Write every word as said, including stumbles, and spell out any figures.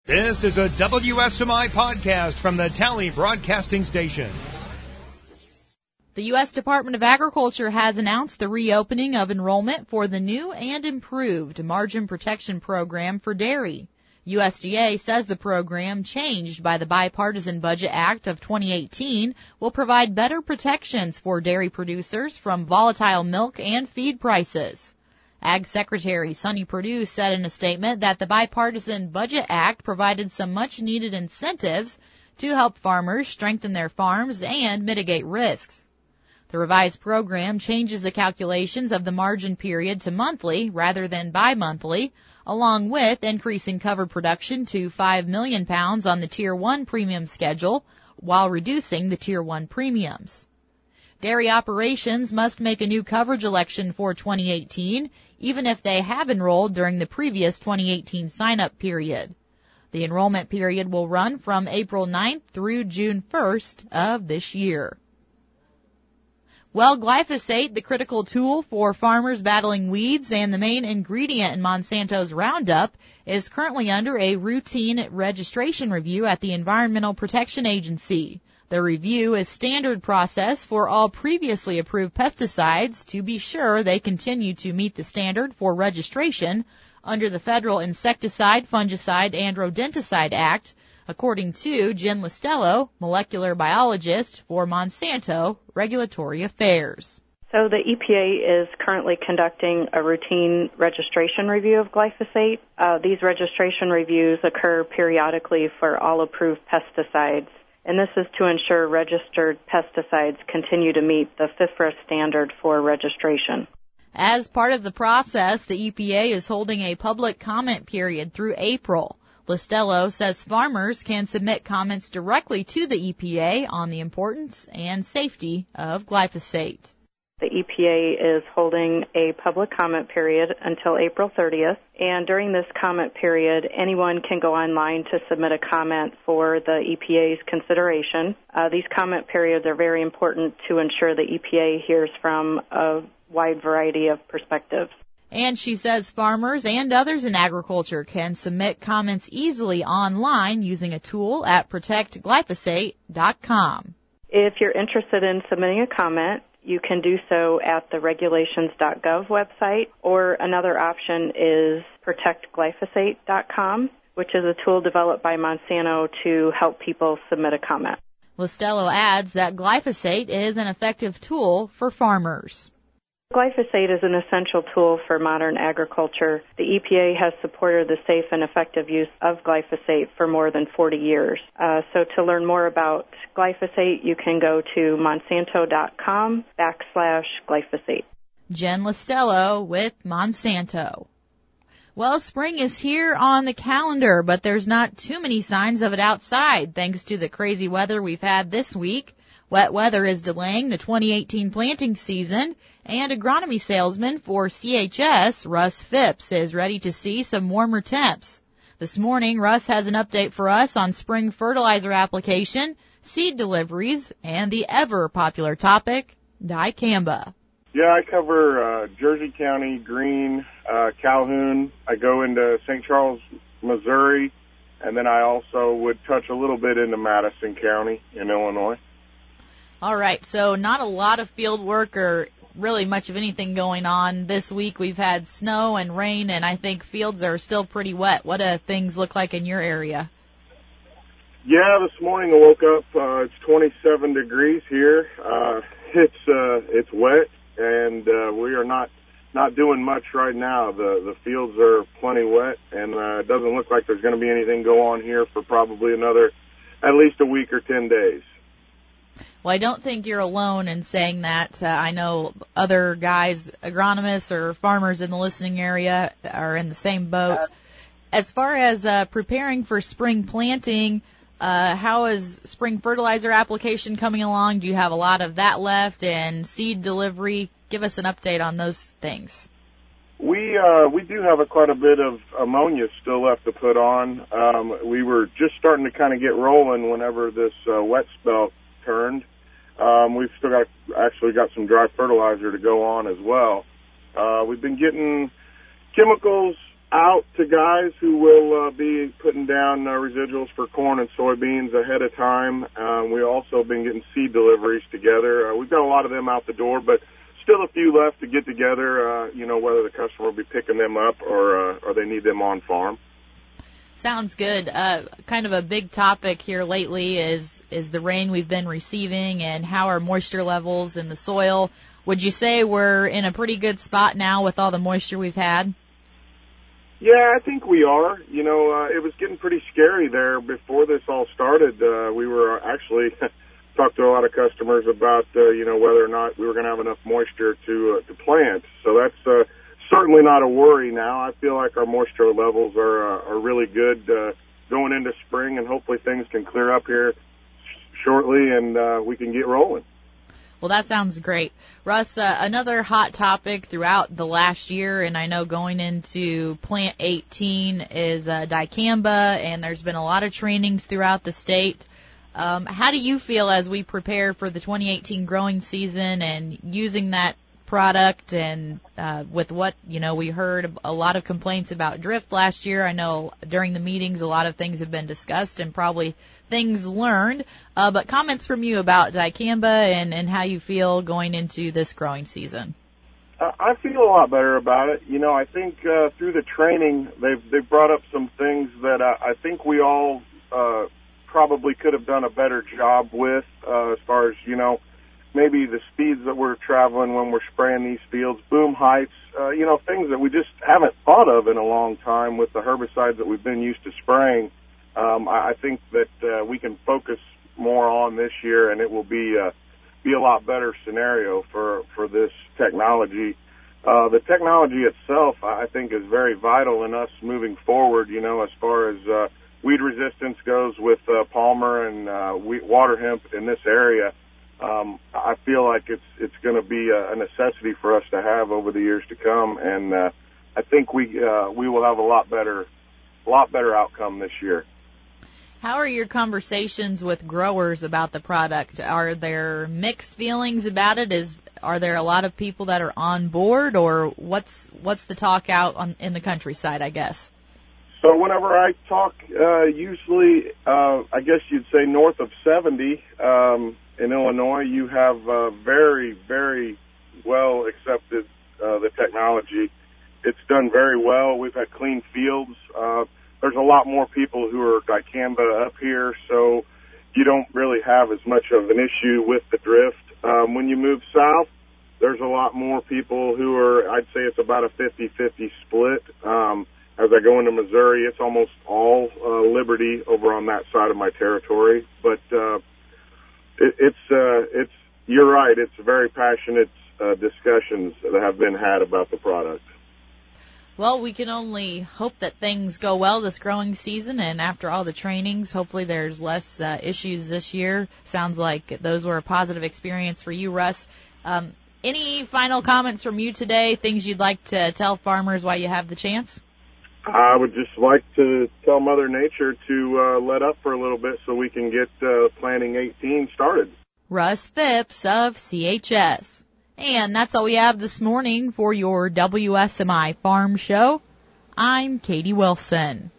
This is a W S M I podcast from the Tally Broadcasting Station. The U S Department of Agriculture has announced the reopening of enrollment for the new and improved Margin Protection Program for dairy. U S D A says the program, changed by the Bipartisan Budget Act of twenty eighteen, will provide better protections for dairy producers from volatile milk and feed prices. Ag Secretary Sonny Perdue said in a statement that the Bipartisan Budget Act provided some much-needed incentives to help farmers strengthen their farms and mitigate risks. The revised program changes the calculations of the margin period to monthly rather than bi-monthly, along with increasing covered production to five million pounds on the Tier one premium schedule, while reducing the Tier one premiums. Dairy operations must make a new coverage election for twenty eighteen, even if they have enrolled during the previous twenty eighteen sign-up period. The enrollment period will run from April ninth through June first of this year. Well, glyphosate, the critical tool for farmers battling weeds and the main ingredient in Monsanto's Roundup, is currently under a routine registration review at the Environmental Protection Agency. The review is standard process for all previously approved pesticides to be sure they continue to meet the standard for registration under the Federal Insecticide, Fungicide, and Rodenticide Act, according to Jen Listello, molecular biologist for Monsanto Regulatory Affairs. So the E P A is currently conducting a routine registration review of glyphosate. Uh, these registration reviews occur periodically for all approved pesticides, and this is to ensure registered pesticides continue to meet the F I F R A standard for registration. As part of the process, the E P A is holding a public comment period through April. Listello says farmers can submit comments directly to the E P A on the importance and safety of glyphosate. The E P A is holding a public comment period until April thirtieth, and during this comment period, anyone can go online to submit a comment for the E P A's consideration. Uh, these comment periods are very important to ensure the E P A hears from a wide variety of perspectives. And she says farmers and others in agriculture can submit comments easily online using a tool at protect glyphosate dot com. If you're interested in submitting a comment, you can do so at the regulations dot gov website, or another option is protect glyphosate dot com, which is a tool developed by Monsanto to help people submit a comment. Listello adds that glyphosate is an effective tool for farmers. Glyphosate is an essential tool for modern agriculture. The E P A has supported the safe and effective use of glyphosate for more than forty years. Uh, so to learn more about glyphosate, you can go to monsanto.com backslash glyphosate. Jen Listello with Monsanto. Well, spring is here on the calendar, but there's not too many signs of it outside thanks to the crazy weather we've had this week. Wet weather is delaying the twenty eighteen planting season, and agronomy salesman for C H S, Russ Phipps, is ready to see some warmer temps. This morning, Russ has an update for us on spring fertilizer application, seed deliveries, and the ever-popular topic, dicamba. Yeah, I cover uh, Jersey County, Greene, uh, Calhoun. I go into Saint Charles, Missouri, and then I also would touch a little bit into Madison County in Illinois. All right, so not a lot of field work or really much of anything going on this week. We've had snow and rain, and I think fields are still pretty wet. What do things look like in your area? Yeah, this morning I woke up. Uh, it's twenty-seven degrees here. Uh, it's uh, it's wet, and uh, we are not not doing much right now. The the fields are plenty wet, and uh, it doesn't look like there's going to be anything go on here for probably another at least a week or ten days. Well, I don't think you're alone in saying that. Uh, I know other guys, agronomists or farmers in the listening area are in the same boat. As far as uh, preparing for spring planting, uh, how is spring fertilizer application coming along? Do you have a lot of that left, and seed delivery? Give us an update on those things. We uh, we do have a, quite a bit of ammonia still left to put on. Um, we were just starting to kind of get rolling whenever this uh, wet spell turned. Um, we've still got actually got some dry fertilizer to go on as well. Uh, we've been getting chemicals out to guys who will uh, be putting down uh, residuals for corn and soybeans ahead of time. Uh, we've also been getting seed deliveries together. Uh, we've got a lot of them out the door, but still a few left to get together, uh, you know, whether the customer will be picking them up or, uh, or they need them on farm. Sounds good. Uh, kind of a big topic here lately is, is the rain we've been receiving and how are moisture levels in the soil. Would you say we're in a pretty good spot now with all the moisture we've had? Yeah, I think we are. You know, uh, it was getting pretty scary there before this all started. Uh, we were actually talked to a lot of customers about, uh, you know, whether or not we were going to have enough moisture to uh, to plant. So that's uh, certainly not a worry now. I feel like our moisture levels are uh, are really good uh, going into spring, and hopefully things can clear up here shortly, and uh, we can get rolling. Well, that sounds great. Russ, uh, another hot topic throughout the last year, and I know going into Plant eighteen, is uh, dicamba, and there's been a lot of trainings throughout the state. Um, how do you feel as we prepare for the twenty eighteen growing season and using that product, and uh, with what, you know, we heard a lot of complaints about drift last year. I know during the meetings a lot of things have been discussed and probably things learned, uh, but comments from you about dicamba and, and how you feel going into this growing season. Uh, I feel a lot better about it. You know, I think uh, through the training they've they've brought up some things that I, I think we all uh, probably could have done a better job with, uh, as far as, you know, maybe the speeds that we're traveling when we're spraying these fields, boom heights, uh, you know, things that we just haven't thought of in a long time with the herbicides that we've been used to spraying. Um, I, I think that uh, we can focus more on this year, and it will be uh, be a lot better scenario for, for this technology. Uh, the technology itself, I think, is very vital in us moving forward, you know, as far as uh, weed resistance goes with uh, Palmer and uh, wheat, water hemp in this area. Um, I feel like it's it's going to be a, a necessity for us to have over the years to come, and uh, I think we uh, we will have a lot better, a lot better outcome this year. How are your conversations with growers about the product? Are there mixed feelings about it? Is are there a lot of people that are on board, or what's what's the talk out on in the countryside, I guess? So whenever I talk, uh, usually uh, I guess you'd say north of seventy. Um, In Illinois, you have uh, very, very well accepted uh, the technology. It's done very well. We've had clean fields. Uh, there's a lot more people who are dicamba up here, so you don't really have as much of an issue with the drift. Um, when you move south, there's a lot more people who are, I'd say it's about a fifty-fifty split. Um, as I go into Missouri, it's almost all uh, Liberty over on that side of my territory. But uh, It, it's, uh, it's, you're right. It's very passionate uh, discussions that have been had about the product. Well, we can only hope that things go well this growing season, and after all the trainings, hopefully there's less uh, issues this year. Sounds like those were a positive experience for you, Russ. Um, any final comments from you today, things you'd like to tell farmers while you have the chance? I would just like to tell Mother Nature to uh, let up for a little bit so we can get uh, planting eighteen started. Russ Phipps of C H S. And that's all we have this morning for your W S M I Farm Show. I'm Katie Wilson.